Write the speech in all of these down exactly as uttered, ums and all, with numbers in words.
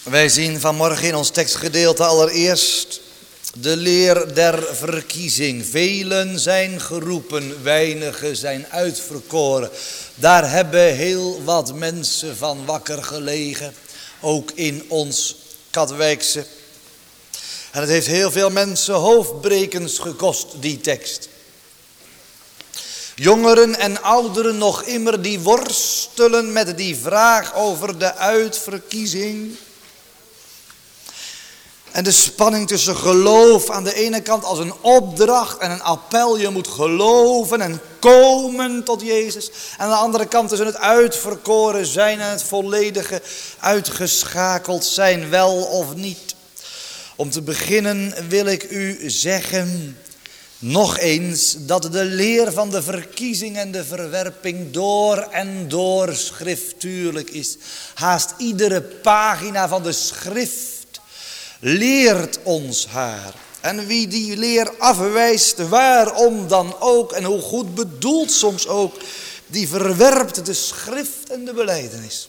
Wij zien vanmorgen in ons tekstgedeelte allereerst de leer der verkiezing. Velen zijn geroepen, weinigen zijn uitverkoren. Daar hebben heel wat mensen van wakker gelegen, ook in ons Katwijkse. En het heeft heel veel mensen hoofdbrekens gekost, die tekst. Jongeren en ouderen nog immer die worstelen met die vraag over de uitverkiezing. En de spanning tussen geloof aan de ene kant als een opdracht en een appel. Je moet geloven en komen tot Jezus. En aan de andere kant tussen het uitverkoren zijn en het volledige uitgeschakeld zijn, wel of niet. Om te beginnen wil ik u zeggen, nog eens, dat de leer van de verkiezing en de verwerping door en door schriftuurlijk is. Haast iedere pagina van de schrift leert ons haar. En wie die leer afwijst, waarom dan ook en hoe goed bedoeld soms ook, die verwerpt de schrift en de belijdenis.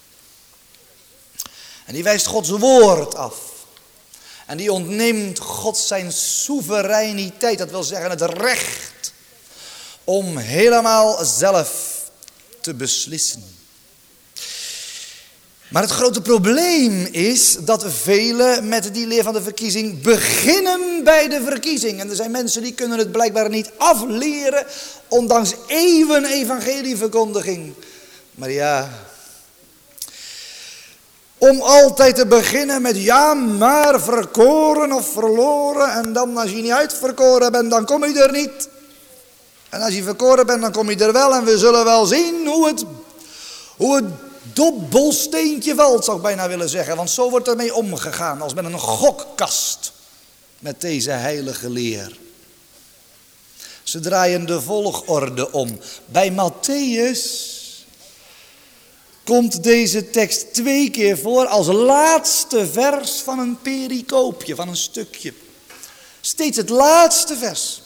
En die wijst Gods woord af. En die ontneemt God zijn soevereiniteit, dat wil zeggen het recht om helemaal zelf te beslissen. Maar het grote probleem is dat velen met die leer van de verkiezing beginnen bij de verkiezing. En er zijn mensen die kunnen het blijkbaar niet afleren, ondanks eeuwen evangelieverkondiging. Maar ja, om altijd te beginnen met ja, maar verkoren of verloren. En dan als je niet uitverkoren bent, dan kom je er niet. En als je verkoren bent, dan kom je er wel. En we zullen wel zien hoe het, hoe het dobbelsteentje valt, zou ik bijna willen zeggen. Want zo wordt ermee omgegaan, als met een gokkast. Met deze heilige leer. Ze draaien de volgorde om. Bij Mattheüs komt deze tekst twee keer voor als laatste vers van een pericoopje, van een stukje. Steeds het laatste vers.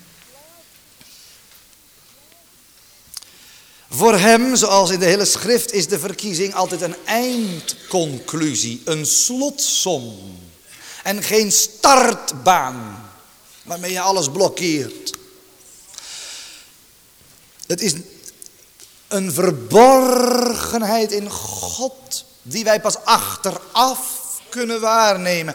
Voor hem, zoals in de hele schrift, is de verkiezing altijd een eindconclusie, een slotsom. En geen startbaan, waarmee je alles blokkeert. Het is een verborgenheid in God, die wij pas achteraf kunnen waarnemen.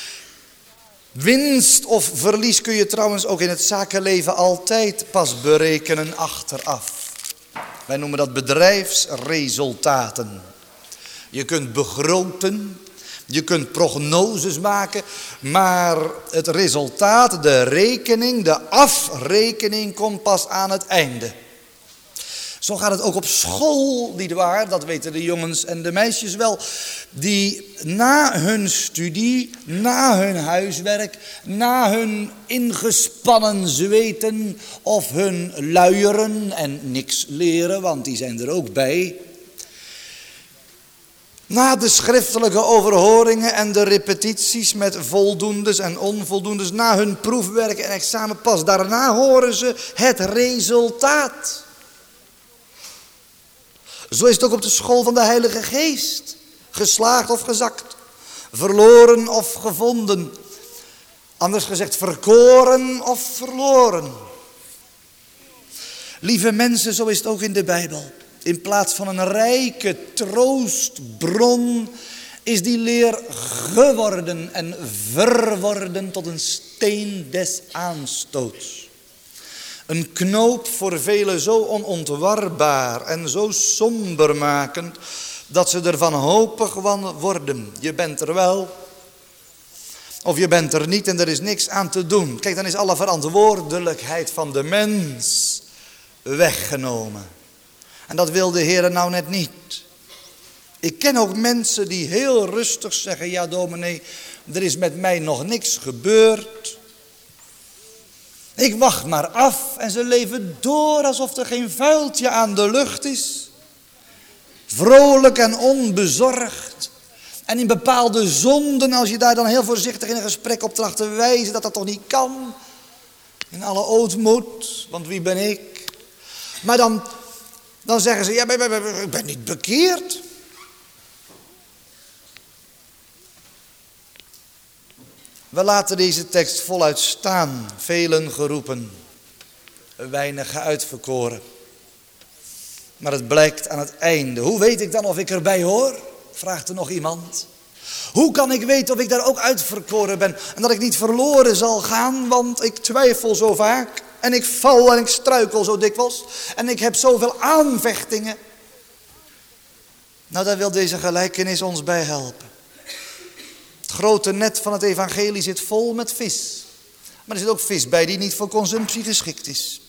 Winst of verlies kun je trouwens ook in het zakenleven altijd pas berekenen achteraf. Wij noemen dat bedrijfsresultaten. Je kunt begroten, je kunt prognoses maken, maar het resultaat, de rekening, de afrekening komt pas aan het einde. Zo gaat het ook op school, nietwaar? Dat weten de jongens en de meisjes wel. Die na hun studie, na hun huiswerk, na hun ingespannen zweten of hun luieren en niks leren, want die zijn er ook bij. Na de schriftelijke overhoringen en de repetities met voldoendes en onvoldoendes, na hun proefwerk en examen, pas daarna horen ze het resultaat. Zo is het ook op de school van de Heilige Geest. Geslaagd of gezakt. Verloren of gevonden. Anders gezegd, verkoren of verloren. Lieve mensen, zo is het ook in de Bijbel. In plaats van een rijke troostbron is die leer geworden en verworden tot een steen des aanstoots. Een knoop voor velen zo onontwarbaar en zo sombermakend dat ze er wanhopig van worden. Je bent er wel of je bent er niet en er is niks aan te doen. Kijk, dan is alle verantwoordelijkheid van de mens weggenomen. En dat wil de Heer nou net niet. Ik ken ook mensen die heel rustig zeggen, ja dominee, er is met mij nog niks gebeurd. Ik wacht maar af en ze leven door alsof er geen vuiltje aan de lucht is. Vrolijk en onbezorgd. En in bepaalde zonden, als je daar dan heel voorzichtig in een gesprek op tracht te wijzen dat dat toch niet kan. In alle ootmoed, want wie ben ik? Maar dan, dan zeggen ze, ja, ik ben niet bekeerd. We laten deze tekst voluit staan. Velen geroepen, weinigen uitverkoren. Maar het blijkt aan het einde. Hoe weet ik dan of ik erbij hoor? Vraagt er nog iemand. Hoe kan ik weten of ik daar ook uitverkoren ben? En dat ik niet verloren zal gaan, want ik twijfel zo vaak. En ik val en ik struikel zo dikwijls. En ik heb zoveel aanvechtingen. Nou, daar wil deze gelijkenis ons bij helpen. Het grote net van het evangelie zit vol met vis. Maar er zit ook vis bij die niet voor consumptie geschikt is.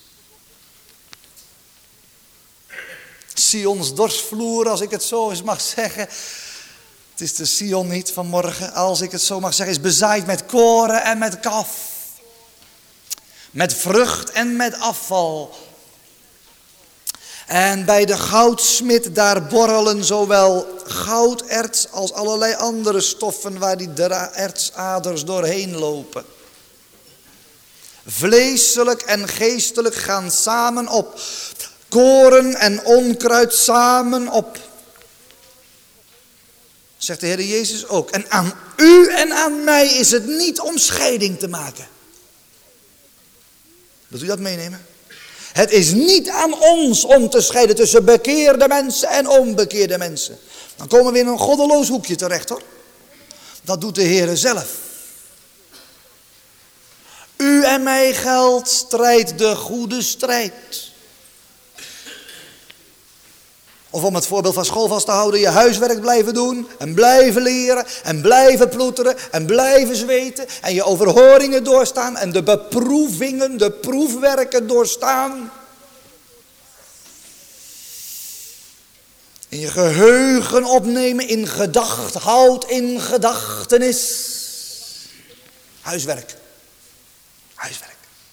Sions dorsvloer, als ik het zo eens mag zeggen. Het is de Sion niet van morgen, als ik het zo mag zeggen, is bezaaid met koren en met kaf. Met vrucht en met afval. En bij de goudsmid daar borrelen zowel gouderts als allerlei andere stoffen waar die ertsaders doorheen lopen. Vleeselijk en geestelijk gaan samen op. Koren en onkruid samen op. Zegt de Heer Jezus ook. En aan u en aan mij is het niet om scheiding te maken. Wilt u dat meenemen? Het is niet aan ons om te scheiden tussen bekeerde mensen en onbekeerde mensen. Dan komen we in een goddeloos hoekje terecht, hoor. Dat doet de Heer zelf. U en mij geldt, strijd de goede strijd. Of om het voorbeeld van school vast te houden, je huiswerk blijven doen en blijven leren en blijven ploeteren en blijven zweten en je overhoringen doorstaan en de beproevingen, de proefwerken doorstaan. In je geheugen opnemen, in gedacht, houd in gedachtenis. Huiswerk. Huiswerk.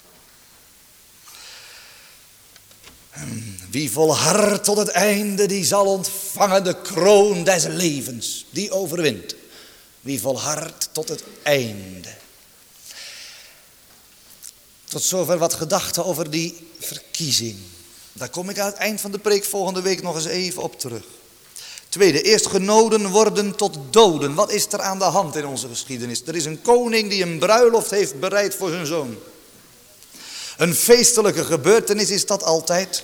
Wie volhardt tot het einde, die zal ontvangen de kroon des levens. Die overwint. Wie volhardt tot het einde. Tot zover wat gedachten over die verkiezing. Daar kom ik aan het eind van de preek volgende week nog eens even op terug. Tweede, eerst genoden worden tot doden. Wat is er aan de hand in onze geschiedenis? Er is een koning die een bruiloft heeft bereid voor zijn zoon. Een feestelijke gebeurtenis is dat altijd.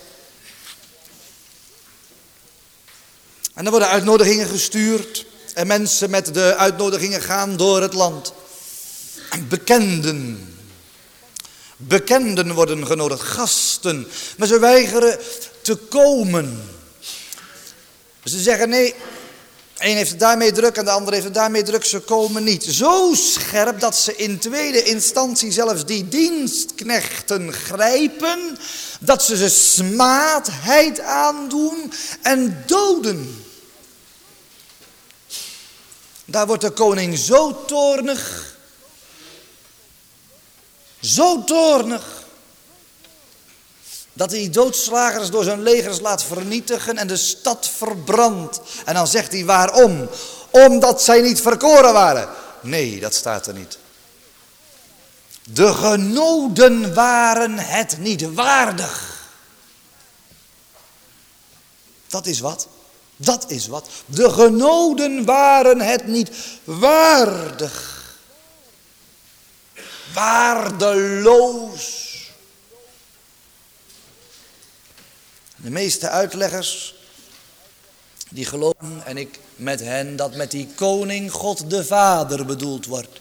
En er worden uitnodigingen gestuurd. En mensen met de uitnodigingen gaan door het land. Bekenden. Bekenden worden genodigd. Gasten. Maar ze weigeren te komen. Ze zeggen nee. Eén heeft het daarmee druk en de ander heeft het daarmee druk. Ze komen niet. Zo scherp dat ze in tweede instantie zelfs die dienstknechten grijpen. Dat ze ze smaadheid aandoen en doden. Daar wordt de koning zo toornig. Zo toornig. Dat hij die doodslagers door zijn legers laat vernietigen en de stad verbrandt. En dan zegt hij waarom? Omdat zij niet verkoren waren. Nee, dat staat er niet. De genoden waren het niet waardig. Dat is wat. Dat is wat. De genoden waren het niet waardig. Waardeloos. De meeste uitleggers die geloven, en ik met hen, dat met die koning God de Vader bedoeld wordt.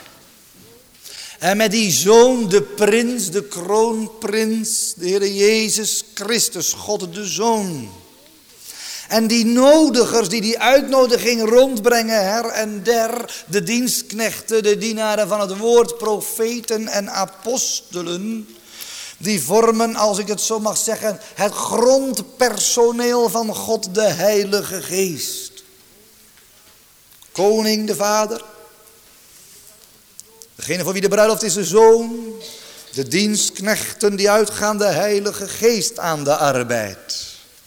En met die zoon de prins, de kroonprins, de Heer Jezus Christus, God de Zoon. En die nodigers die die uitnodiging rondbrengen her en der, de dienstknechten, de dienaren van het woord, profeten en apostelen, die vormen, als ik het zo mag zeggen, het grondpersoneel van God de Heilige Geest. Koning de Vader. Degene voor wie de bruiloft is de Zoon. De dienstknechten die uitgaan de Heilige Geest aan de arbeid.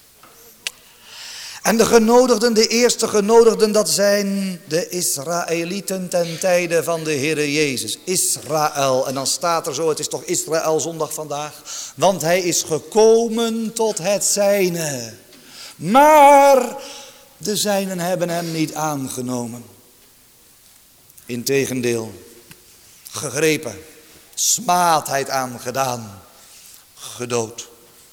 En de genodigden, de eerste genodigden, dat zijn de Israëlieten ten tijde van de Heere Jezus. Israël. En dan staat er zo, het is toch Israël zondag vandaag. Want hij is gekomen tot het zijne. Maar de zijnen hebben hem niet aangenomen. Integendeel. gegrepen, smaadheid aangedaan, gedood.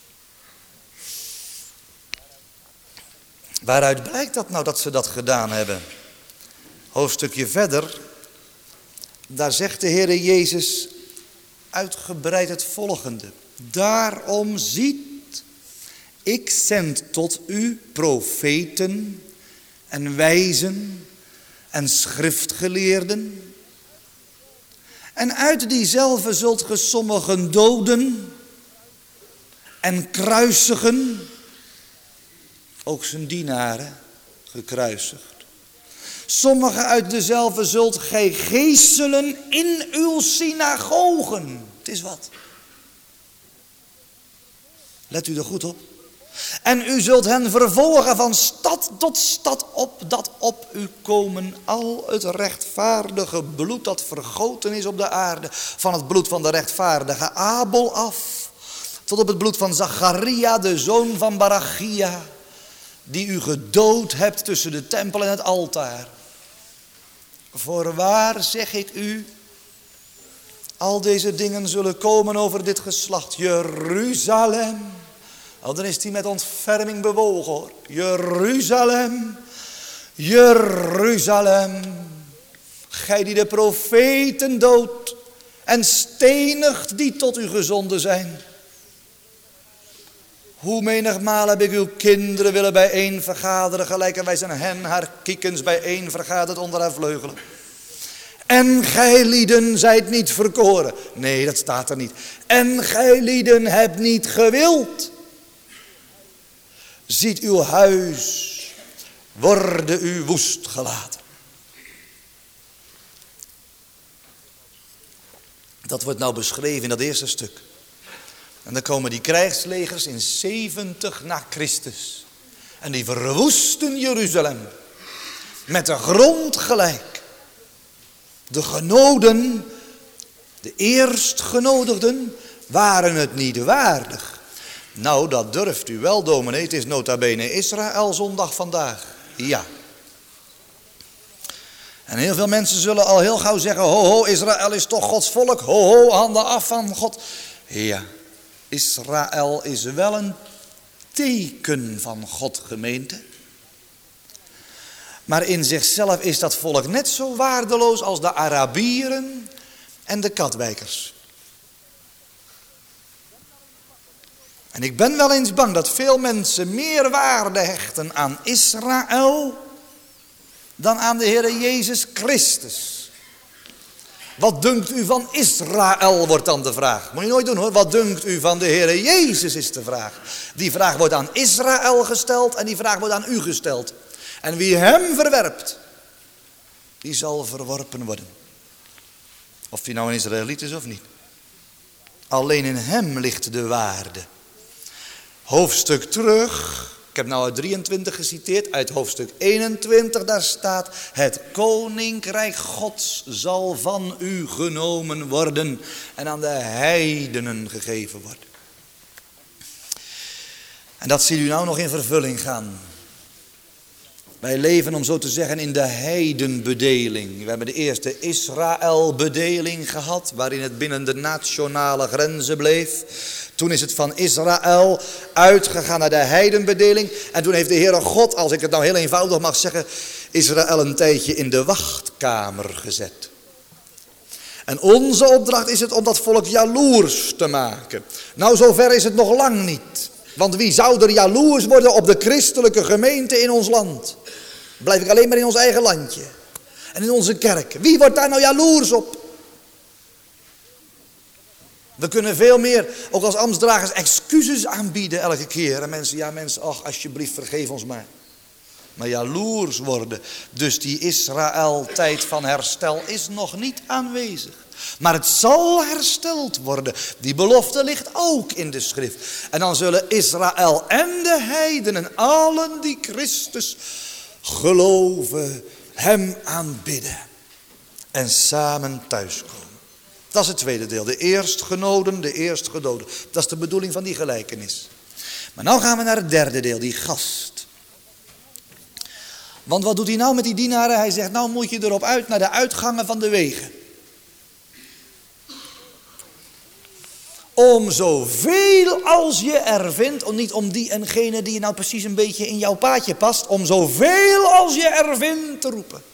Waaruit blijkt dat nou dat ze dat gedaan hebben? Hoofdstukje verder, daar zegt de Heere Jezus uitgebreid het volgende. Daarom ziet, ik zend tot u profeten en wijzen en schriftgeleerden. En uit diezelfde zult ge sommigen doden en kruisigen, ook zijn dienaren gekruisigd. Sommigen uit dezelfde zult gij geeselen in uw synagogen. Het is wat. Let u er goed op. En u zult hen vervolgen van stad tot stad, op dat op u komen al het rechtvaardige bloed dat vergoten is op de aarde. Van het bloed van de rechtvaardige Abel af, tot op het bloed van Zacharia, de zoon van Barachia, die u gedood hebt tussen de tempel en het altaar. Voorwaar zeg ik u, al deze dingen zullen komen over dit geslacht. Jeruzalem. Oh, dan is hij met ontferming bewogen hoor. Jeruzalem. Jeruzalem. Gij die de profeten doodt en stenigt die tot u gezonden zijn. Hoe menigmaal heb ik uw kinderen willen bijeen vergaderen, gelijkerwijs een hen haar kiekens bijeen vergaderd onder haar vleugelen. En gij lieden zijt niet verkoren. Nee, dat staat er niet. En gij lieden hebt niet gewild. Ziet uw huis, worden u woest gelaten. Dat wordt nou beschreven in dat eerste stuk. En dan komen die krijgslegers in zeventig na Christus. En die verwoesten Jeruzalem. Met de grond gelijk. De genoden, de eerstgenodigden, waren het niet waardig. Nou, dat durft u wel, dominee. Het is nota bene Israël zondag vandaag. Ja. En heel veel mensen zullen al heel gauw zeggen, ho ho, Israël is toch Gods volk. Ho ho, handen af van God. Ja. Israël is wel een teken van God, gemeente. Maar in zichzelf is dat volk net zo waardeloos als de Arabieren en de Katwijkers. En ik ben wel eens bang dat veel mensen meer waarde hechten aan Israël dan aan de Heere Jezus Christus. Wat dunkt u van Israël, wordt dan de vraag. Moet je nooit doen hoor. Wat dunkt u van de Heere Jezus, is de vraag. Die vraag wordt aan Israël gesteld en die vraag wordt aan u gesteld. En wie hem verwerpt, die zal verworpen worden. Of die nou een Israëliet is of niet. Alleen in hem ligt de waarde. Hoofdstuk terug. Ik heb nou uit drieëntwintig geciteerd, uit hoofdstuk eenentwintig, daar staat: het koninkrijk Gods zal van u genomen worden en aan de heidenen gegeven worden. En dat ziet u nou nog in vervulling gaan. Wij leven, om zo te zeggen, in de heidenbedeling. We hebben de eerste Israëlbedeling gehad, waarin het binnen de nationale grenzen bleef. Toen is het van Israël uitgegaan naar de heidenbedeling. En toen heeft de Heere God, als ik het nou heel eenvoudig mag zeggen, Israël een tijdje in de wachtkamer gezet. En onze opdracht is het om dat volk jaloers te maken. Nou, zover is het nog lang niet. Want wie zou er jaloers worden op de christelijke gemeente in ons land? Blijf ik alleen maar in ons eigen landje. En in onze kerk. Wie wordt daar nou jaloers op? We kunnen veel meer, ook als ambtsdragers, excuses aanbieden elke keer. En mensen, ja mensen, ach alsjeblieft vergeef ons maar. Maar jaloers worden. Dus die Israël-tijd van herstel is nog niet aanwezig. Maar het zal hersteld worden. Die belofte ligt ook in de schrift. En dan zullen Israël en de heidenen, allen die Christus geloven, hem aanbidden. En samen thuiskomen. Dat is het tweede deel. De eerstgenoden, de eerstgedoden. Dat is de bedoeling van die gelijkenis. Maar nou gaan we naar het derde deel, die gast. Want wat doet hij nou met die dienaren? Hij zegt, nou moet je erop uit naar de uitgangen van de wegen. Om zoveel als je er vindt, om niet om die en gene die nou precies een beetje in jouw paadje past, om zoveel als je er vindt te roepen.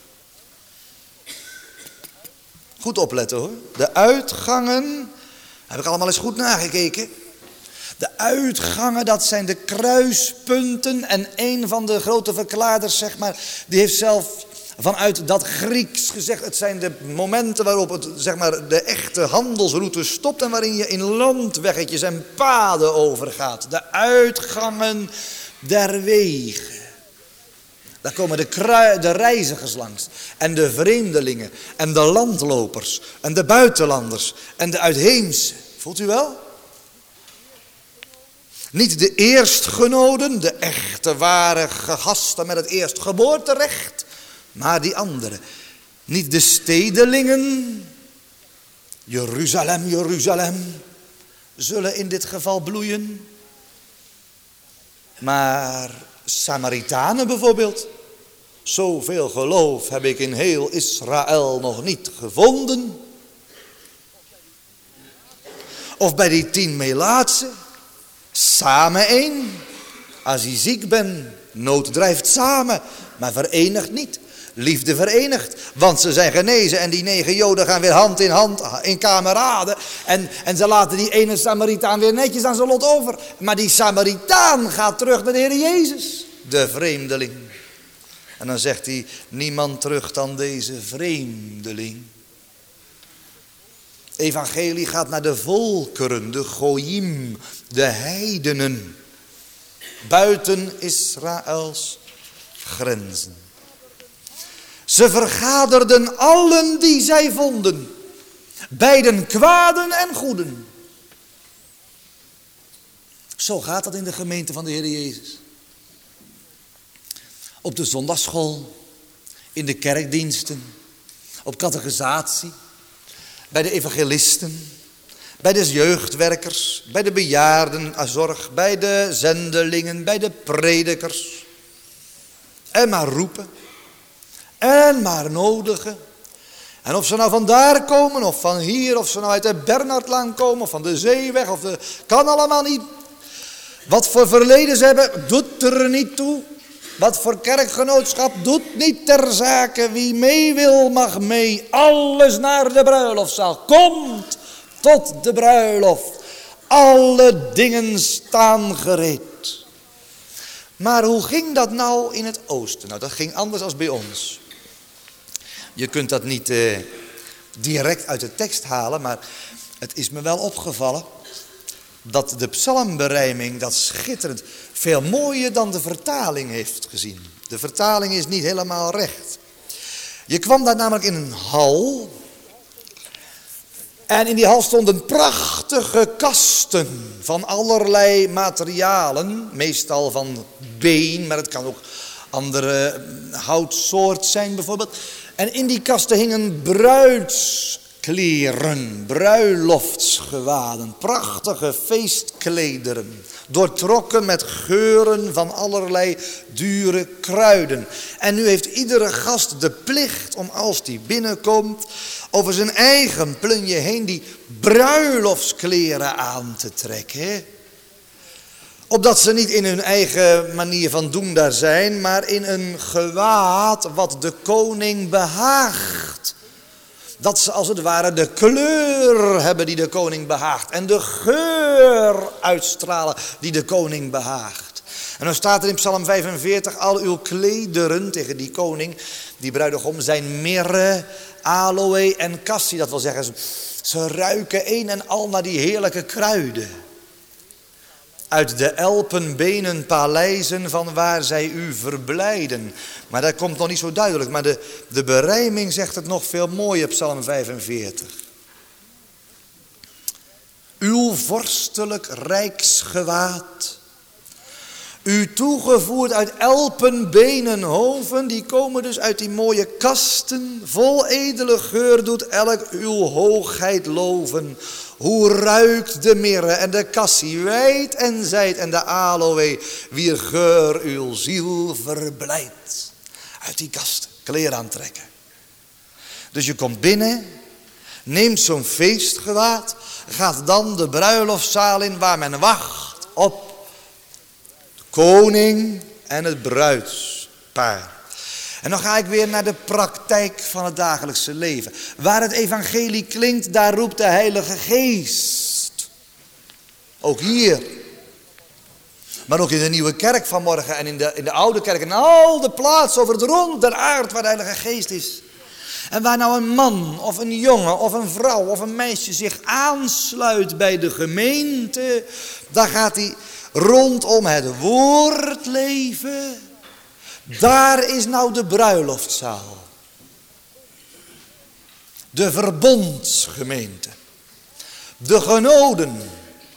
Goed opletten hoor. De uitgangen, heb ik allemaal eens goed nagekeken. De uitgangen, dat zijn de kruispunten. En een van de grote verklaarders, zeg maar, die heeft zelf vanuit dat Grieks gezegd, het zijn de momenten waarop het, zeg maar, de echte handelsroute stopt en waarin je in landweggetjes en paden overgaat. De uitgangen der wegen. Daar komen de, krui, de reizigers langs en de vreemdelingen en de landlopers en de buitenlanders en de uitheemse. Voelt u wel? Niet de eerstgenoden, de echte ware gasten met het eerstgeboorterecht, maar die anderen. Niet de stedelingen, Jeruzalem, Jeruzalem, zullen in dit geval bloeien. Maar Samaritanen bijvoorbeeld. Zoveel geloof heb ik in heel Israël nog niet gevonden. Of bij die tien Melaatsen. Samen één. Als je ziek bent, nood drijft samen, maar verenigt niet. Liefde verenigt, want ze zijn genezen en die negen Joden gaan weer hand in hand in kameraden. En, en ze laten die ene Samaritaan weer netjes aan zijn lot over. Maar die Samaritaan gaat terug naar de Heer Jezus, de vreemdeling. En dan zegt hij, niemand terug dan deze vreemdeling. Evangelie gaat naar de volkeren, de Goyim, de heidenen. Buiten Israëls grenzen. Ze vergaderden allen die zij vonden. Beiden kwaden en goeden. Zo gaat dat in de gemeente van de Heer Jezus. Op de zondagsschool, in de kerkdiensten, op catechisatie, bij de evangelisten, bij de jeugdwerkers, bij de bejaardenzorg, bij de zendelingen, bij de predikers. En maar roepen. En maar nodigen. En of ze nou vandaar komen of van hier, of ze nou uit de Bernhardlaan komen of van de Zeeweg, of de, kan allemaal niet. Wat voor verleden ze hebben, doet er niet toe. Wat voor kerkgenootschap doet niet ter zake. Wie mee wil mag mee. Alles naar de bruiloftzaal. Komt tot de bruiloft. Alle dingen staan gereed. Maar hoe ging dat nou in het oosten? Nou, dat ging anders dan bij ons. Je kunt dat niet eh, direct uit de tekst halen, maar het is me wel opgevallen dat de psalmberijming dat schitterend veel mooier dan de vertaling heeft gezien. De vertaling is niet helemaal recht. Je kwam daar namelijk in een hal. En in die hal stonden prachtige kasten van allerlei materialen. Meestal van been, maar het kan ook andere houtsoort zijn bijvoorbeeld. En in die kasten hingen bruidskleren, bruiloftsgewaden, prachtige feestklederen. Doortrokken met geuren van allerlei dure kruiden. En nu heeft iedere gast de plicht om als die binnenkomt over zijn eigen plunje heen die bruiloftskleren aan te trekken. Opdat ze niet in hun eigen manier van doen daar zijn, maar in een gewaad wat de koning behaagt. Dat ze als het ware de kleur hebben die de koning behaagt. En de geur uitstralen die de koning behaagt. En dan staat er in Psalm vijfenveertig, al uw klederen tegen die koning, die bruidegom, zijn mirre, aloë en cassie. Dat wil zeggen, ze, ze ruiken een en al naar die heerlijke kruiden. Uit de elpenbenen paleizen van waar zij u verblijden. Maar dat komt nog niet zo duidelijk. Maar de, de berijming zegt het nog veel mooier, Psalm vijfenveertig. Uw vorstelijk rijksgewaad. U toegevoerd uit elpenbenen hoven. Die komen dus uit die mooie kasten. Vol edele geur doet elk uw hoogheid loven. Hoe ruikt de mirre en de cassie wijd en zijd en de aloë, wier geur uw ziel verblijdt. Uit die kast, kleren aantrekken. Dus je komt binnen, neemt zo'n feestgewaad, gaat dan de bruiloftszaal in waar men wacht op de koning en het bruidspaar. En dan ga ik weer naar de praktijk van het dagelijkse leven. Waar het evangelie klinkt, daar roept de Heilige Geest. Ook hier. Maar ook in de nieuwe kerk vanmorgen en in de, in de oude kerk. En al de plaatsen over het rond der aard waar de Heilige Geest is. En waar nou een man of een jongen of een vrouw of een meisje zich aansluit bij de gemeente. Dan gaat hij rondom het woord leven. Daar is nou de bruiloftzaal. De verbondsgemeente. De genoden.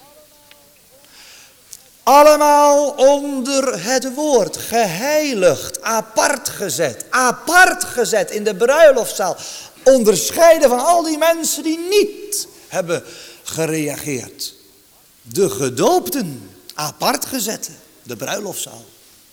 Allemaal onder het woord. Geheiligd. Apart gezet. Apart gezet in de bruiloftzaal. Onderscheiden van al die mensen die niet hebben gereageerd. De gedoopten. Apart gezet. De bruiloftzaal.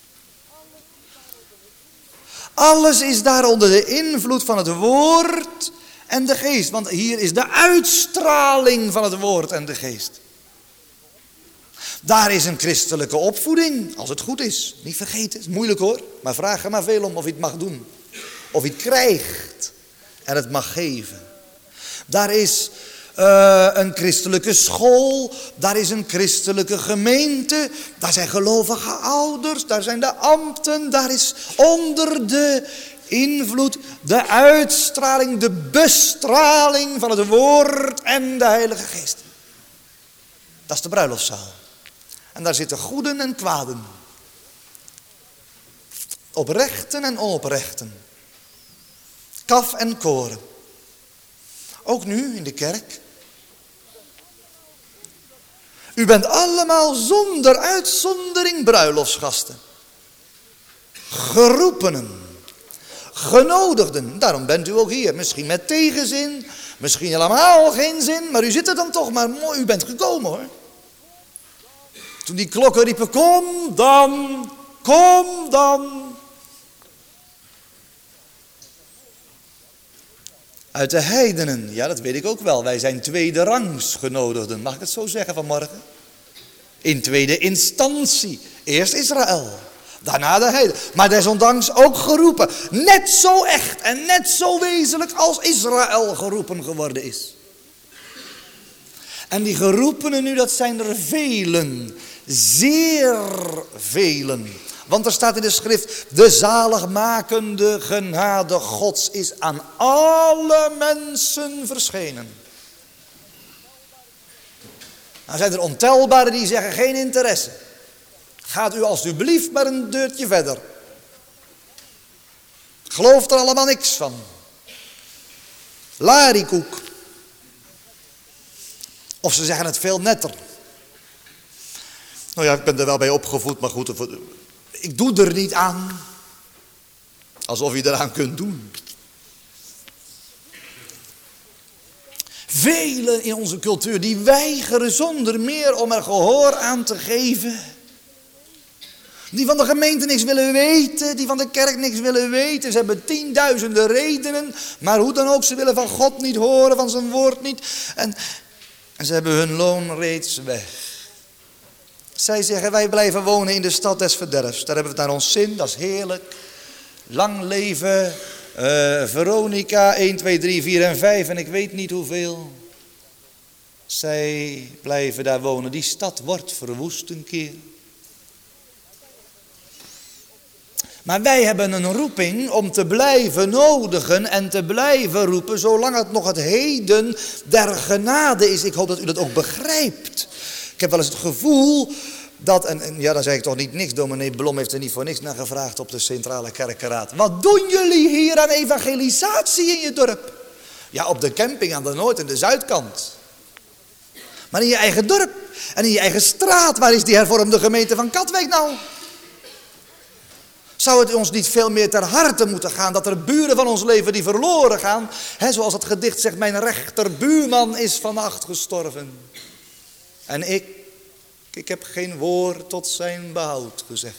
Alles is daar onder de invloed van het woord en de geest. Want hier is de uitstraling van het woord en de geest. Daar is een christelijke opvoeding, als het goed is. Niet vergeten, het is moeilijk hoor. Maar vraag er maar veel om of je het mag doen. Of je het krijgt en het mag geven. Daar is uh, een christelijke school. Daar is een christelijke gemeente. Daar zijn gelovige ouders. Daar zijn de ambten. Daar is onder de invloed, de uitstraling, de bestraling van het woord en de Heilige Geest. Dat is de bruiloftszaal. En daar zitten goeden en kwaden. Oprechten en onoprechten. Kaf en koren. Ook nu in de kerk. U bent allemaal zonder uitzondering bruiloftsgasten. Geroepenen. Genodigden. Daarom bent u ook hier. Misschien met tegenzin. Misschien helemaal geen zin. Maar u zit er dan toch maar mooi. U bent gekomen hoor. Toen die klokken riepen, kom dan, kom dan. Uit de heidenen, ja dat weet ik ook wel. Wij zijn tweede rangs genodigden. Mag ik het zo zeggen vanmorgen? In tweede instantie. Eerst Israël. Daarna de heiden. Maar desondanks ook geroepen. Net zo echt en net zo wezenlijk als Israël geroepen geworden is. En die geroepenen nu, dat zijn er velen. Zeer velen. Want er staat in de schrift, de zaligmakende genade Gods is aan alle mensen verschenen. Nou zijn er ontelbare die zeggen geen interesse. Gaat u alstublieft maar een deurtje verder. Gelooft er allemaal niks van. Larikoek. Of ze zeggen het veel netter. Nou ja, ik ben er wel bij opgevoed, maar goed, ik doe er niet aan. Alsof je eraan kunt doen. Velen in onze cultuur, die weigeren zonder meer om er gehoor aan te geven. Die van de gemeente niks willen weten, die van de kerk niks willen weten. Ze hebben tienduizenden redenen, maar hoe dan ook, ze willen van God niet horen, van zijn woord niet. En, en ze hebben hun loon reeds weg. Zij zeggen, wij blijven wonen in de stad des verderfs. Daar hebben we het naar ons zin, dat is heerlijk. Lang leven, uh, Veronica, één, twee, drie, vier en vijf en ik weet niet hoeveel. Zij blijven daar wonen. Die stad wordt verwoest een keer. Maar wij hebben een roeping om te blijven nodigen en te blijven roepen, zolang het nog het heden der genade is. Ik hoop dat u dat ook begrijpt. Ik heb wel eens het gevoel dat, en, en ja, dan zeg ik toch niet niks, dominee Blom heeft er niet voor niks naar gevraagd op de Centrale Kerkenraad. Wat doen jullie hier aan evangelisatie in je dorp? Ja, op de camping aan de Noord- en de Zuidkant. Maar in je eigen dorp en in je eigen straat, waar is die hervormde gemeente van Katwijk nou? Zou het ons niet veel meer ter harte moeten gaan dat er buren van ons leven die verloren gaan? He, zoals het gedicht zegt, mijn rechterbuurman is vannacht gestorven. En ik, ik heb geen woord tot zijn behoud gezegd.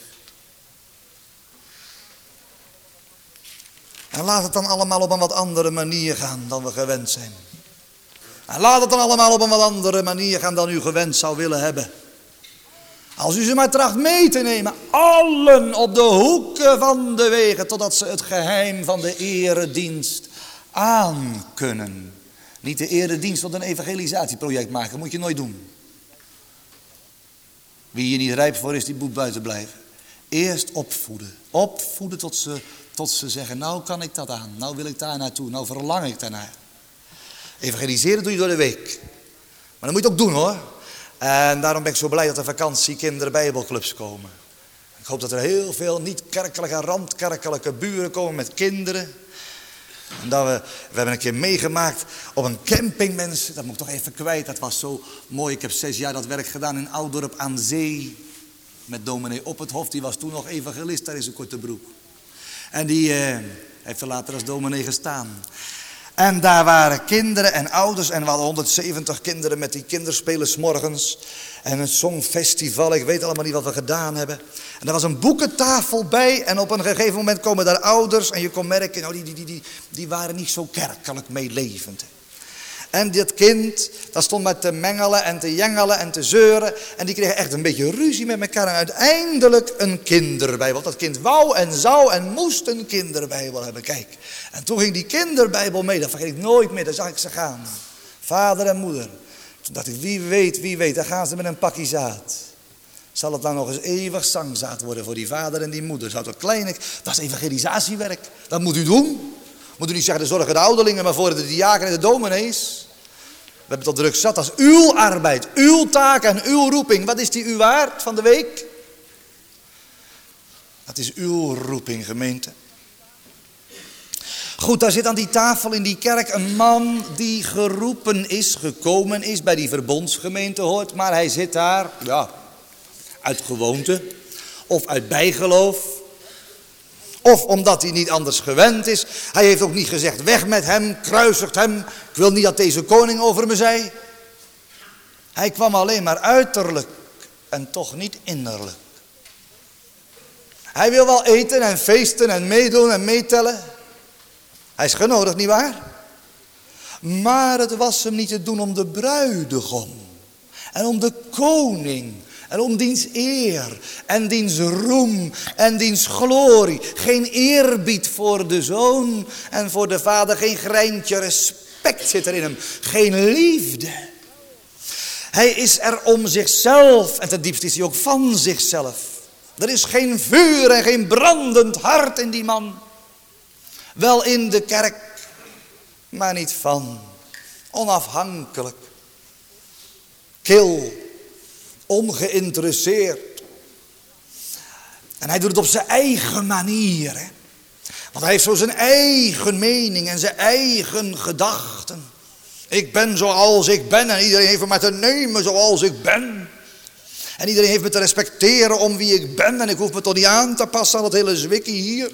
En laat het dan allemaal op een wat andere manier gaan dan we gewend zijn. En laat het dan allemaal op een wat andere manier gaan dan u gewend zou willen hebben. Als u ze maar tracht mee te nemen, allen op de hoeken van de wegen, totdat ze het geheim van de eredienst aankunnen. Niet de eredienst tot een evangelisatieproject maken, moet je nooit doen. Wie hier niet rijp voor is, die moet buiten blijven. Eerst opvoeden. Opvoeden tot ze, tot ze zeggen, nou kan ik dat aan, nou wil ik daar naartoe, nou verlang ik daarnaar. Evangeliseren doe je door de week. Maar dat moet je ook doen hoor. En daarom ben ik zo blij dat er vakantiekinderen bijbelclubs komen. Ik hoop dat er heel veel niet-kerkelijke, randkerkelijke buren komen met kinderen. En dat we, we hebben een keer meegemaakt op een camping, mensen. Dat moet ik toch even kwijt. Dat was zo mooi. Ik heb zes jaar dat werk gedaan in Oudorp aan Zee. Met dominee Op het Hof. Die was toen nog evangelist daar in zijn korte broek. En die eh, heeft er later als dominee gestaan. En daar waren kinderen en ouders. En we hadden honderdzeventig kinderen met die kinderspelen 's morgens. En een songfestival. Ik weet allemaal niet wat we gedaan hebben. En er was een boekentafel bij. En op een gegeven moment komen daar ouders. En je kon merken, nou die, die, die, die, die waren niet zo kerkelijk meelevend. En dit kind, dat stond maar te mengelen en te jengelen en te zeuren. En die kregen echt een beetje ruzie met elkaar. En uiteindelijk een kinderbijbel. Dat kind wou en zou en moest een kinderbijbel hebben. Kijk. En toen ging die kinderbijbel mee. Dat vergeet ik nooit meer. Daar zag ik ze gaan. Vader en moeder. Toen dacht ik, wie weet, wie weet. Daar gaan ze met een pakje zaad. Zal het dan nog eens eeuwig zangzaad worden voor die vader en die moeder. Zou dat klein, dat is evangelisatiewerk. Dat moet u doen. Moet u niet zeggen, de zorgen de ouderlingen, maar voor de diaken en de dominees. We hebben het al druk zat. Dat is uw arbeid, uw taak en uw roeping. Wat is die u waard van de week? Dat is uw roeping, gemeente. Goed, daar zit aan die tafel in die kerk een man die geroepen is, gekomen is, bij die verbondsgemeente hoort. Maar hij zit daar, ja, uit gewoonte of uit bijgeloof. Of omdat hij niet anders gewend is. Hij heeft ook niet gezegd, weg met hem, kruisigt hem. Ik wil niet dat deze koning over me zei. Hij kwam alleen maar uiterlijk en toch niet innerlijk. Hij wil wel eten en feesten en meedoen en meetellen. Hij is genodigd, nietwaar? Maar het was hem niet te doen om de bruidegom. En om de koning. En om diens eer. En diens roem. En diens glorie. Geen eerbied voor de zoon. En voor de vader. Geen greintje respect zit er in hem. Geen liefde. Hij is er om zichzelf. En ten diepste is hij ook van zichzelf. Er is geen vuur en geen brandend hart in die man. Wel in de kerk, maar niet van. Onafhankelijk. Kil. Ongeïnteresseerd. En hij doet het op zijn eigen manier. Hè? Want hij heeft zo zijn eigen mening en zijn eigen gedachten. Ik ben zoals ik ben en iedereen heeft me maar te nemen zoals ik ben. En iedereen heeft me te respecteren om wie ik ben. En ik hoef me toch niet aan te passen aan dat hele zwikkie hier.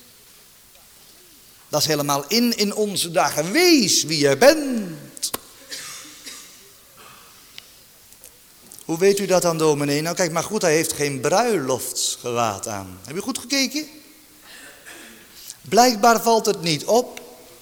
Dat is helemaal in in onze dagen. Wees wie je bent. Hoe weet u dat dan, dominee? Nou kijk maar goed, hij heeft geen bruiloftsgewaad aan. Heb je goed gekeken? Blijkbaar valt het niet op.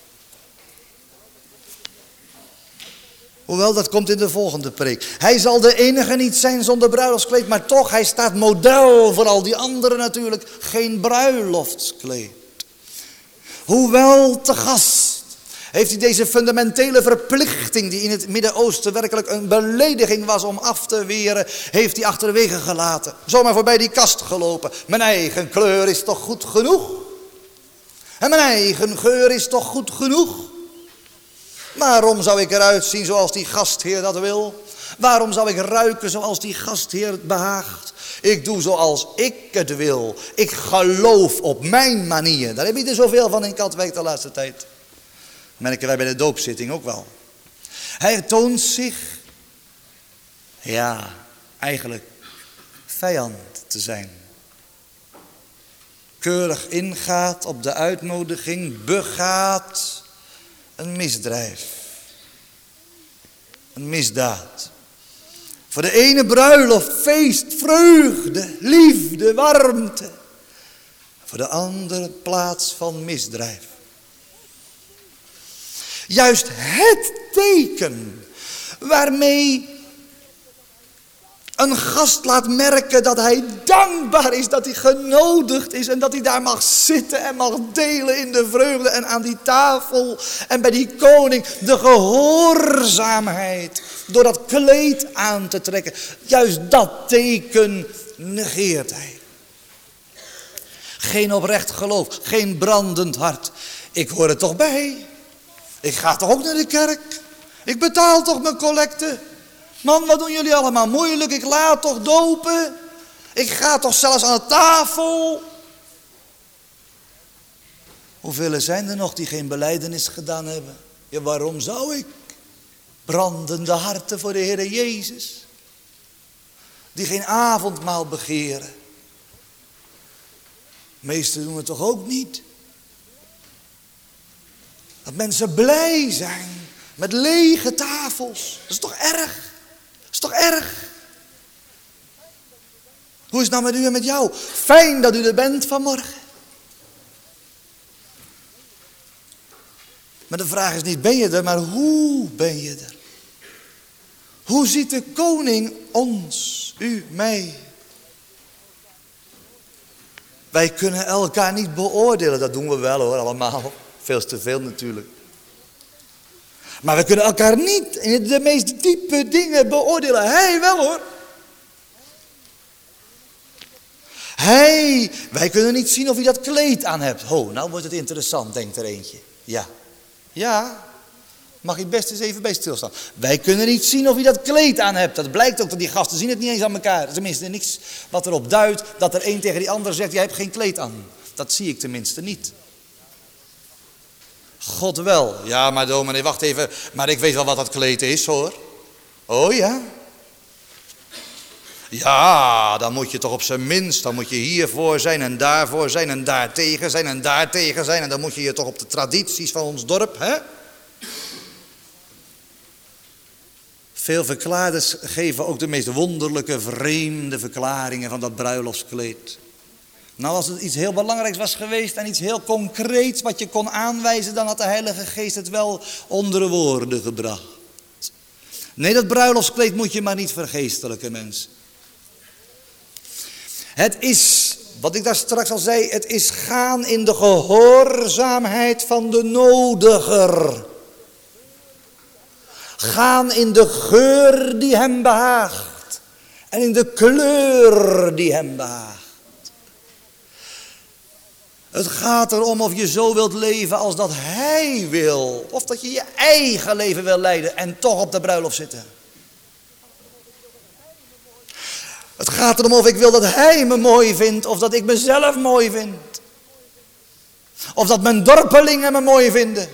Hoewel, dat komt in de volgende preek. Hij zal de enige niet zijn zonder bruiloftskleed, maar toch, hij staat model voor al die anderen natuurlijk. Geen bruiloftskleed. Hoewel te gast heeft hij deze fundamentele verplichting die in het Midden-Oosten werkelijk een belediging was om af te weren, heeft hij achterwege gelaten. Zomaar voorbij die kast gelopen. Mijn eigen kleur is toch goed genoeg? En mijn eigen geur is toch goed genoeg? Waarom zou ik eruit zien zoals die gastheer dat wil? Waarom zou ik ruiken zoals die gastheer het behaagt? Ik doe zoals ik het wil. Ik geloof op mijn manier. Daar heb je er zoveel van in Katwijk de laatste tijd. Merken wij bij de doopzitting ook wel. Hij toont zich, ja, eigenlijk vijand te zijn. Keurig ingaat op de uitnodiging, begaat een misdrijf. Een misdaad. Voor de ene bruiloft, feest, vreugde, liefde, warmte. Voor de andere plaats van misdrijf. Juist het teken waarmee een gast laat merken dat hij dankbaar is, dat hij genodigd is en dat hij daar mag zitten en mag delen in de vreugde en aan die tafel. En bij die koning de gehoorzaamheid door dat kleed aan te trekken. Juist dat teken negeert hij. Geen oprecht geloof, geen brandend hart. Ik hoor er toch bij. Ik ga toch ook naar de kerk. Ik betaal toch mijn collecte. Man, wat doen jullie allemaal moeilijk? Ik laat toch dopen? Ik ga toch zelfs aan de tafel? Hoeveel zijn er nog die geen belijdenis gedaan hebben? Ja, waarom zou ik? Brandende harten voor de Heere Jezus. Die geen avondmaal begeren. Meesten doen het toch ook niet? Dat mensen blij zijn met lege tafels. Dat is toch erg? Dat is toch erg? Hoe is het nou met u en met jou? Fijn dat u er bent vanmorgen. Maar de vraag is niet ben je er, maar hoe ben je er? Hoe ziet de koning ons, u, mij? Wij kunnen elkaar niet beoordelen, dat doen we wel hoor, allemaal. Veel te veel natuurlijk. Maar we kunnen elkaar niet in de meest diepe dingen beoordelen. Hij wel hoor. Hij, wij kunnen niet zien of hij dat kleed aan hebt. Oh, nou wordt het interessant, denkt er eentje. Ja, ja, mag je best eens even bij stilstaan. Wij kunnen niet zien of hij dat kleed aan hebt. Dat blijkt ook dat die gasten zien het niet eens aan elkaar. Tenminste, niks wat erop duidt dat er een tegen die ander zegt, jij hebt geen kleed aan. Dat zie ik tenminste niet. God wel. Ja, maar dominee, wacht even. Maar ik weet wel wat dat kleed is, hoor. Oh ja? Ja, dan moet je toch op zijn minst, dan moet je hiervoor zijn en daarvoor zijn en daartegen zijn en daartegen zijn. En dan moet je je toch op de tradities van ons dorp, hè? Veel verklaarders geven ook de meest wonderlijke, vreemde verklaringen van dat bruiloftskleed. Nou, als het iets heel belangrijks was geweest en iets heel concreets wat je kon aanwijzen, dan had de Heilige Geest het wel onder woorden gebracht. Nee, dat bruiloftskleed moet je maar niet vergeestelijken, mensen. Het is, wat ik daar straks al zei, het is gaan in de gehoorzaamheid van de nodiger. Gaan in de geur die hem behaagt en in de kleur die hem behaagt. Het gaat erom of je zo wilt leven als dat hij wil. Of dat je je eigen leven wil leiden en toch op de bruiloft zitten. Het gaat erom of ik wil dat hij me mooi vindt of dat ik mezelf mooi vind. Of dat mijn dorpelingen me mooi vinden.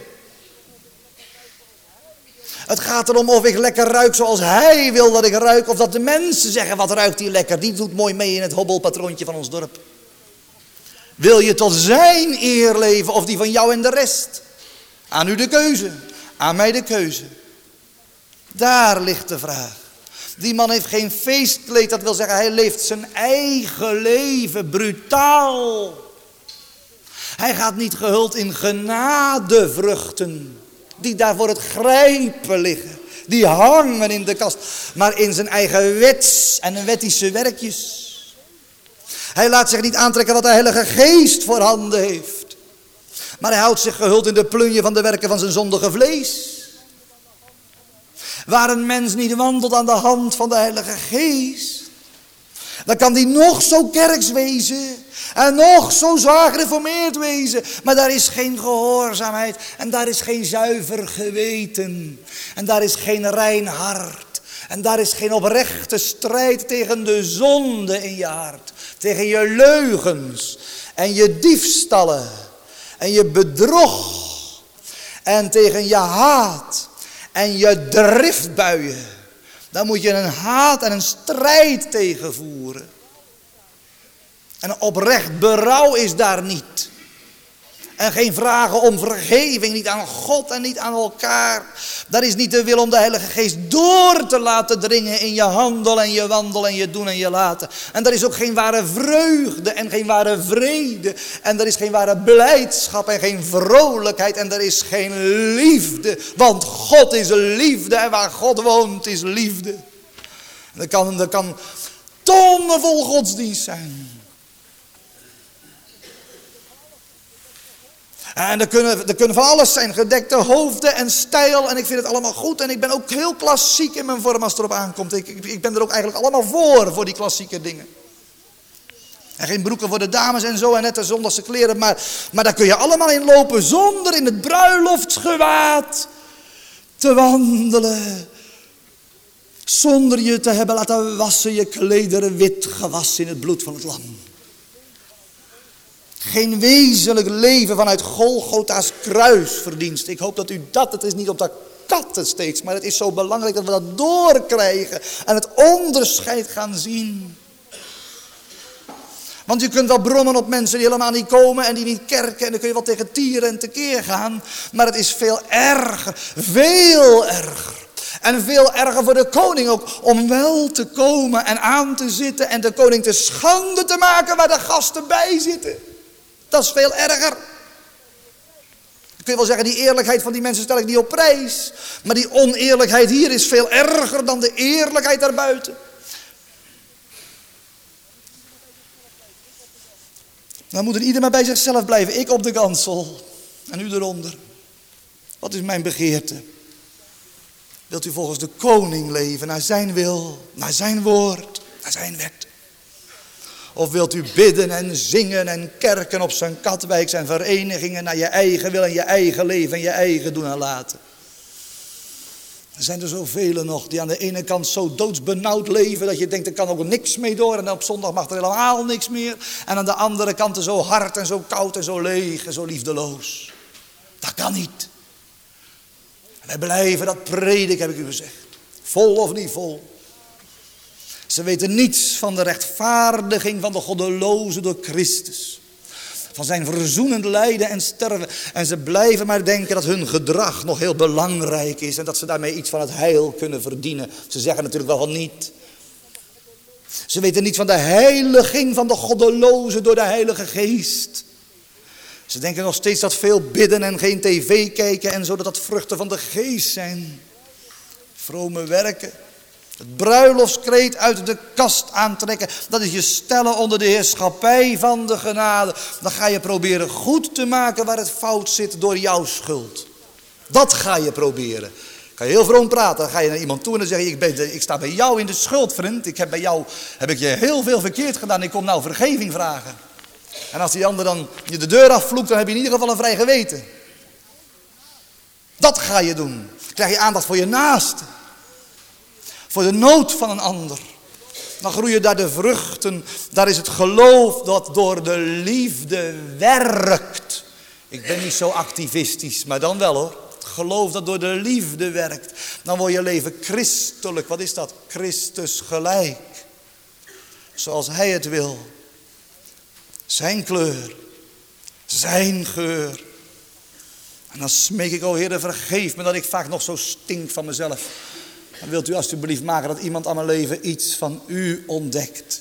Het gaat erom of ik lekker ruik zoals hij wil dat ik ruik. Of dat de mensen zeggen wat ruikt die lekker. Die doet mooi mee in het hobbelpatroontje van ons dorp. Wil je tot zijn eer leven of die van jou en de rest? Aan u de keuze, aan mij de keuze. Daar ligt de vraag. Die man heeft geen feestkleed, dat wil zeggen hij leeft zijn eigen leven brutaal. Hij gaat niet gehuld in genadevruchten die daar voor het grijpen liggen. Die hangen in de kast, maar in zijn eigen wets en wettische werkjes. Hij laat zich niet aantrekken wat de Heilige Geest voorhanden heeft. Maar hij houdt zich gehuld in de plunje van de werken van zijn zondige vlees. Waar een mens niet wandelt aan de hand van de Heilige Geest, dan kan die nog zo kerks wezen en nog zo zwaar gereformeerd wezen. Maar daar is geen gehoorzaamheid en daar is geen zuiver geweten. En daar is geen rein hart. En daar is geen oprechte strijd tegen de zonde in je hart. Tegen je leugens en je diefstallen en je bedrog. En tegen je haat en je driftbuien. Daar moet je een haat en een strijd tegen voeren. En oprecht berouw is daar niet. En geen vragen om vergeving, niet aan God en niet aan elkaar. Dat is niet de wil om de Heilige Geest door te laten dringen in je handel en je wandel en je doen en je laten. En er is ook geen ware vreugde en geen ware vrede. En er is geen ware blijdschap en geen vrolijkheid en er is geen liefde. Want God is liefde en waar God woont is liefde. En er kan, er kan tonnen vol godsdienst zijn. En er kunnen, er kunnen van alles zijn, gedekte hoofden en stijl. En ik vind het allemaal goed. En ik ben ook heel klassiek in mijn vorm als het erop aankomt. Ik, ik, ik ben er ook eigenlijk allemaal voor, voor die klassieke dingen. En geen broeken voor de dames en zo en net de zondagse kleren. Maar, maar daar kun je allemaal in lopen zonder in het bruiloftsgewaad te wandelen. Zonder je te hebben laten wassen, je klederen wit gewassen in het bloed van het lam. Geen wezenlijk leven vanuit Golgotha's kruisverdienst. Ik hoop dat u dat, het is niet op dat katten steeds, maar het is zo belangrijk dat we dat doorkrijgen en het onderscheid gaan zien. Want je kunt wel brommen op mensen die helemaal niet komen en die niet kerken en dan kun je wel tegen tieren en tekeer gaan. Maar het is veel erger, veel erger. En veel erger voor de koning ook, om wel te komen en aan te zitten en de koning te schande te maken waar de gasten bij zitten. Dat is veel erger. Ik kun je wel zeggen, die eerlijkheid van die mensen stel ik niet op prijs. Maar die oneerlijkheid hier is veel erger dan de eerlijkheid daarbuiten. Dan moet er ieder maar bij zichzelf blijven. Ik op de kansel en u eronder. Wat is mijn begeerte? Wilt u volgens de koning leven, naar zijn wil, naar zijn woord, naar zijn wet? Of wilt u bidden en zingen en kerken op zijn Katwijks en verenigingen naar je eigen wil en je eigen leven en je eigen doen en laten? Er zijn er zoveel nog die aan de ene kant zo doodsbenauwd leven dat je denkt er kan ook niks mee door en op zondag mag er helemaal niks meer. En aan de andere kant er zo hard en zo koud en zo leeg en zo liefdeloos. Dat kan niet. Wij blijven dat prediken, heb ik u gezegd. Vol of niet vol. Ze weten niets van de rechtvaardiging van de goddeloze door Christus. Van zijn verzoenend lijden en sterven. En ze blijven maar denken dat hun gedrag nog heel belangrijk is. En dat ze daarmee iets van het heil kunnen verdienen. Ze zeggen natuurlijk wel van niet. Ze weten niet van de heiliging van de goddeloze door de Heilige Geest. Ze denken nog steeds dat veel bidden en geen tv kijken en zo, dat dat vruchten van de geest zijn. Vrome werken. Het bruiloftskleed uit de kast aantrekken. Dat is je stellen onder de heerschappij van de genade. Dan ga je proberen goed te maken waar het fout zit door jouw schuld. Dat ga je proberen. Ga je heel vroom praten. Dan ga je naar iemand toe en dan zeg je, ik, ben, ik sta bij jou in de schuld, vriend. Ik heb bij jou heb ik je heel veel verkeerd gedaan. Ik kom nou vergeving vragen. En als die ander dan je de deur afvloekt, dan heb je in ieder geval een vrij geweten. Dat ga je doen. Dan krijg je aandacht voor je naaste. Voor de nood van een ander. Dan groeien daar de vruchten. Daar is het geloof dat door de liefde werkt. Ik ben niet zo activistisch, maar dan wel hoor. Het geloof dat door de liefde werkt. Dan wordt je leven christelijk. Wat is dat? Christus gelijk. Zoals hij het wil. Zijn kleur. Zijn geur. En dan smeek ik, o Heer, vergeef me dat ik vaak nog zo stink van mezelf. Dan wilt u alsjeblieft maken dat iemand aan mijn leven iets van u ontdekt.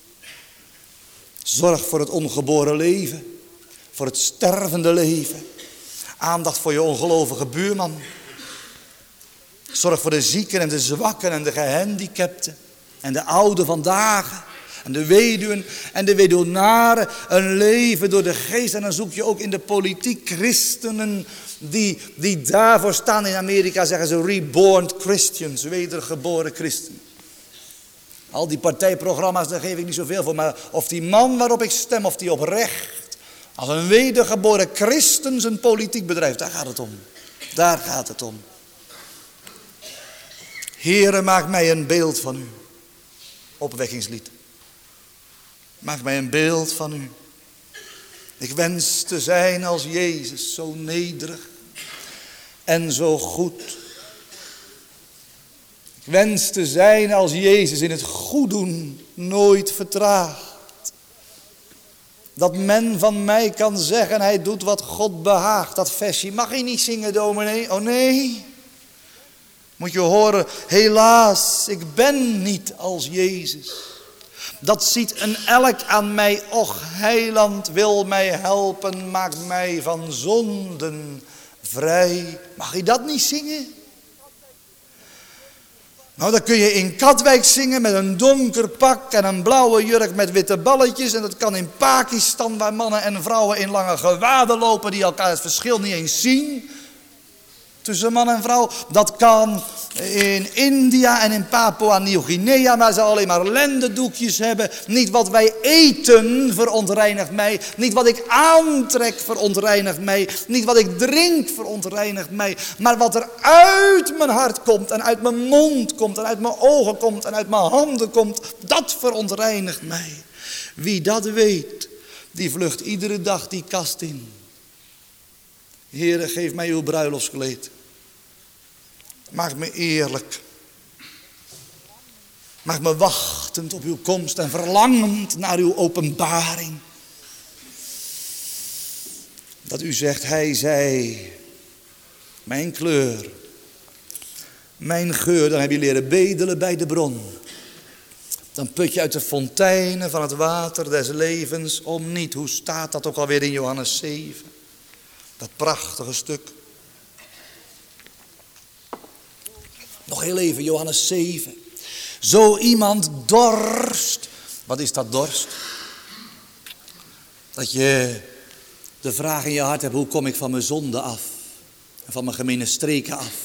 Zorg voor het ongeboren leven. Voor het stervende leven. Aandacht voor je ongelovige buurman. Zorg voor de zieken en de zwakken en de gehandicapten. En de ouden vandaag. En de weduwen en de weduwnaren. Een leven door de geest. En dan zoek je ook in de politiek christenen die, die daarvoor staan. In Amerika zeggen ze reborn Christians. Wedergeboren christenen. Al die partijprogramma's, daar geef ik niet zoveel voor. Maar of die man waarop ik stem, of die oprecht als een wedergeboren christen zijn politiek bedrijft. Daar gaat het om. Daar gaat het om. Heere, maak mij een beeld van u. Opwekkingslied. Maak mij een beeld van u. Ik wens te zijn als Jezus, zo nederig en zo goed. Ik wens te zijn als Jezus in het goed doen nooit vertraagt. Dat men van mij kan zeggen, hij doet wat God behaagt. Dat versje mag je niet zingen, dominee. Oh nee. Moet je horen, helaas, ik ben niet als Jezus. Dat ziet een elk aan mij, och, heiland wil mij helpen, maakt mij van zonden vrij. Mag je dat niet zingen? Nou, dan kun je in Katwijk zingen met een donker pak en een blauwe jurk met witte balletjes. En dat kan in Pakistan, waar mannen en vrouwen in lange gewaden lopen die elkaar het verschil niet eens zien tussen man en vrouw. Dat kan in India en in Papua Nieuw-Guinea, waar ze alleen maar lendendoekjes hebben. Niet wat wij eten verontreinigt mij. Niet wat ik aantrek verontreinigt mij. Niet wat ik drink verontreinigt mij. Maar wat er uit mijn hart komt en uit mijn mond komt en uit mijn ogen komt en uit mijn handen komt, dat verontreinigt mij. Wie dat weet, die vlucht iedere dag die kast in. Heere, geef mij uw bruiloftskleed. Maak me eerlijk. Maak me wachtend op uw komst en verlangend naar uw openbaring. Dat u zegt, hij zei, mijn kleur, mijn geur, dan heb je leren bedelen bij de bron. Dan put je uit de fonteinen van het water des levens om niet. Hoe staat dat ook alweer in Johannes zeven? Dat prachtige stuk. Nog heel even, Johannes zeven. Zo iemand dorst. Wat is dat dorst? Dat je de vraag in je hart hebt, hoe kom ik van mijn zonde af? En van mijn gemene streken af?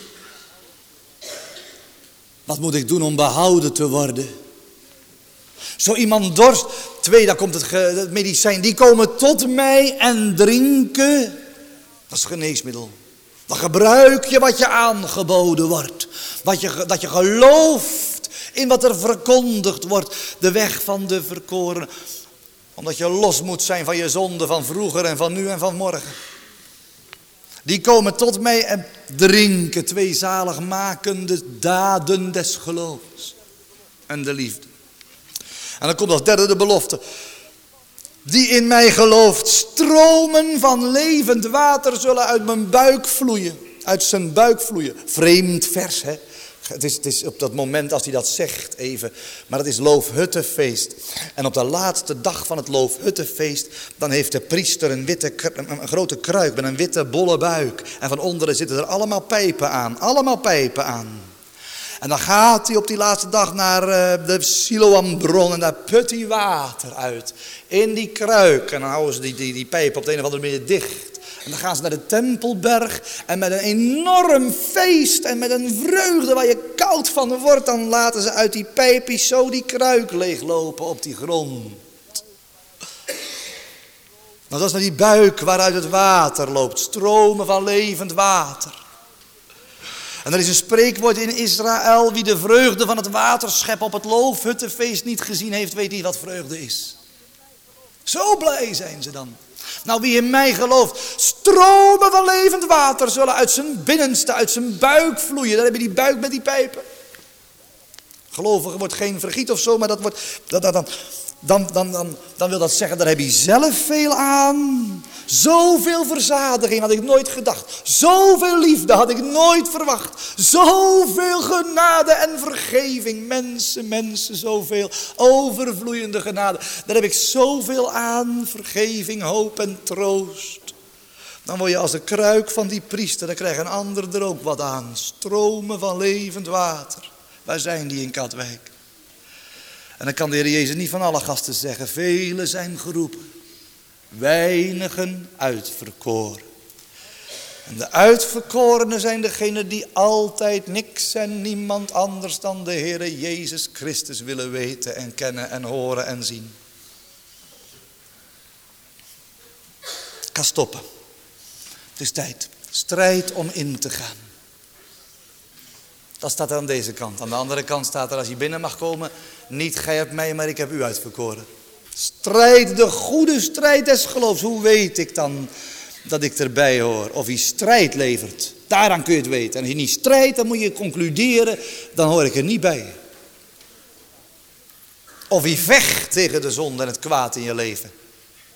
Wat moet ik doen om behouden te worden? Zo iemand dorst. Twee, daar komt het, ge, het medicijn. Die komen tot mij en drinken. Dat is geneesmiddel. Dan gebruik je wat je aangeboden wordt. Wat je, dat je gelooft in wat er verkondigd wordt. De weg van de verkorenen. Omdat je los moet zijn van je zonde van vroeger en van nu en van morgen. Die komen tot mij en drinken. Twee zaligmakende daden des geloofs. En de liefde. En dan komt als derde de belofte. Die in mij gelooft, stromen van levend water zullen uit mijn buik vloeien. Uit zijn buik vloeien. Vreemd vers, hè. Het is, het is op dat moment als hij dat zegt even. Maar het is Loofhuttenfeest. En op de laatste dag van het Loofhuttenfeest, dan heeft de priester een, witte, een grote kruik met een witte bolle buik. En van onderen zitten er allemaal pijpen aan. Allemaal pijpen aan. En dan gaat hij op die laatste dag naar uh, de Siloambron en daar put hij water uit. In die kruik. En dan houden ze die, die, die pijp op de een of andere manier dicht. En dan gaan ze naar de Tempelberg. En met een enorm feest en met een vreugde waar je koud van wordt. Dan laten ze uit die pijpjes zo die kruik leeglopen op die grond. Nou, dat is naar die buik waaruit het water loopt. Stromen van levend water. En er is een spreekwoord in Israël. Wie de vreugde van het waterschep op het Loofhuttenfeest niet gezien heeft, weet niet wat vreugde is. Zo blij zijn ze dan. Nou, wie in mij gelooft, stromen van levend water zullen uit zijn binnenste, uit zijn buik vloeien. Dan heb je die buik met die pijpen. Gelovige wordt geen vergiet of zo, maar dat wordt, dat, dat, dan, dan, dan, dan, dan wil dat zeggen, daar heb je zelf veel aan. Zoveel verzadiging had ik nooit gedacht. Zoveel liefde had ik nooit verwacht. Zoveel genade en vergeving. Mensen, mensen, zoveel overvloeiende genade. Daar heb ik zoveel aan. Vergeving, hoop en troost. Dan word je als de kruik van die priester. Dan krijgt een ander er ook wat aan. Stromen van levend water. Waar zijn die in Katwijk? En dan kan de Heer Jezus niet van alle gasten zeggen. Velen zijn geroepen. Weinigen uitverkoren. En de uitverkorenen zijn degenen die altijd niks en niemand anders dan de Heere Jezus Christus willen weten en kennen en horen en zien. Ik ga stoppen. Het is tijd. Strijd om in te gaan. Dat staat er aan deze kant. Aan de andere kant staat er, als je binnen mag komen, niet gij hebt mij, maar ik heb u uitverkoren. Strijd de goede strijd des geloofs. Hoe weet ik dan dat ik erbij hoor? Of hij strijd levert. Daaraan kun je het weten. En als je niet strijdt, dan moet je concluderen, dan hoor ik er niet bij. Of hij vecht tegen de zonde en het kwaad in je leven.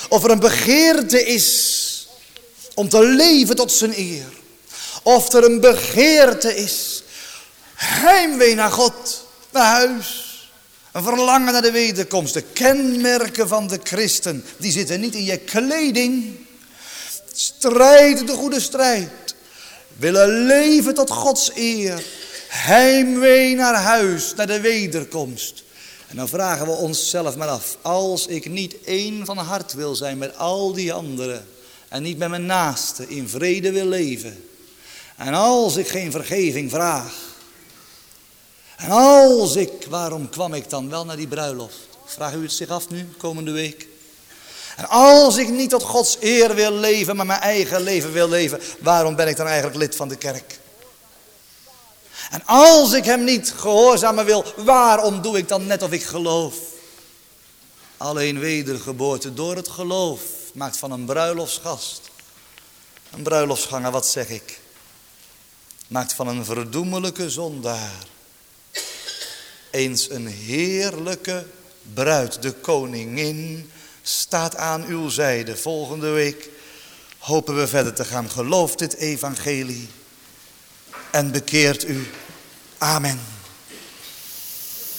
Of er een begeerte is om te leven tot zijn eer. Of er een begeerte is. Heimwee naar God, naar huis. Een verlangen naar de wederkomst. De kenmerken van de christen, die zitten niet in je kleding. Strijd de goede strijd. Willen leven tot Gods eer. Heimwee naar huis, naar de wederkomst. En dan vragen we onszelf maar af. Als ik niet één van hart wil zijn met al die anderen. En niet met mijn naaste in vrede wil leven. En als ik geen vergeving vraag. En als ik, waarom kwam ik dan wel naar die bruiloft? Vraagt u het zich af nu, komende week? En als ik niet tot Gods eer wil leven, maar mijn eigen leven wil leven, waarom ben ik dan eigenlijk lid van de kerk? En als ik hem niet gehoorzamen wil, waarom doe ik dan net of ik geloof? Alleen wedergeboorte door het geloof maakt van een bruiloftsgast, een bruiloftsganger, wat zeg ik? Maakt van een verdoemelijke zondaar eens een heerlijke bruid. De koningin staat aan uw zijde. Volgende week hopen we verder te gaan. Geloof dit evangelie en bekeert u. Amen.